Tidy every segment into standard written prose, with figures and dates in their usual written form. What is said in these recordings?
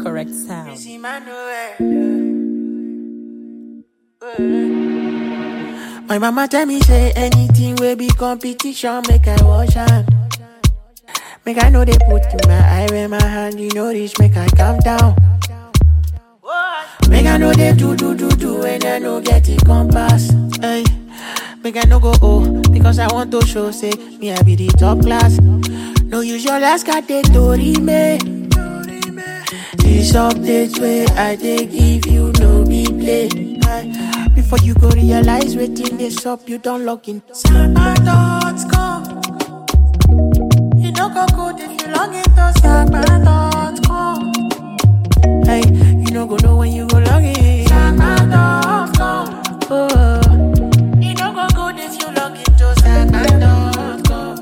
correct sound. My mama tell me say anything will be competition, make I wash hand. Make I know they put in my eye when my hand, you know reach, make I calm down. Make I know they do when I no get it compass. Hey, make I no go because I want to show say me I be the top class. No use your last card they tori me. This update way I dey give you no be play. Before you go realize waiting this up, you don't log in. Samba.com. You don't go good if you log into Samba.com. Hey, you don't go know when you go log in. Samba.com. Oh, you don't go good if you log into Samba.com.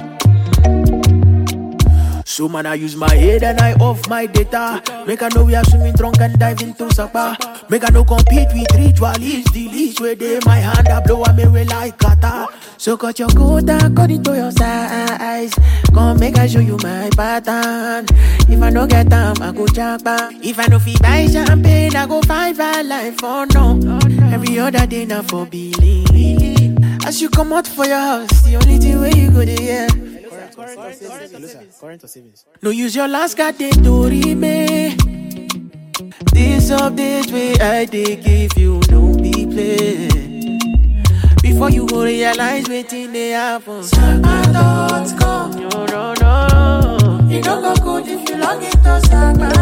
So man, I use my head and I off my data. Make I know we are swimming drunk and dive into Sapa. Make I no compete with ritualists. The least where they my hand I blow me way like kata. So cut your coat according to your size. Come make I show you my pattern. If I no get time, I go japa. If I no feel buy champagne, I go find my life for no. Every other day now for Billy. As you come out for your house, the only thing where you go there. Current or savings? No use your last card they to me. This update way I dey give you no be play. Before you go realize waiting they happen. Samba.com. No. You don't go good if you log into Samba.